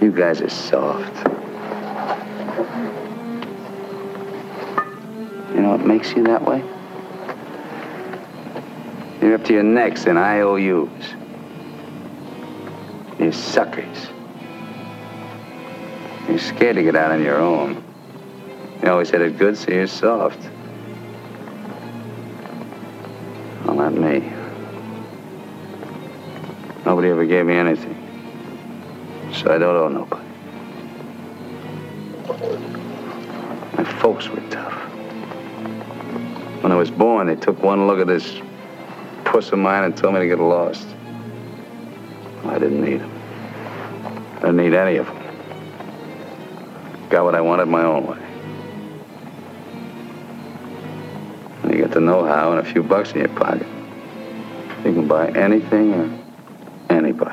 You guys are soft. You know what makes you that way? You're up to your necks in IOUs. You're suckers. You're scared to get out on your own. You always had it good, so you're soft. Well, not me. Nobody ever gave me anything. So I don't owe nobody. My folks were tough. When I was born, they took one look at this puss of mine and told me to get lost. I didn't need them. I didn't need any of them. Got what I wanted my own way. And you get the know-how and a few bucks in your pocket. You can buy anything or anybody.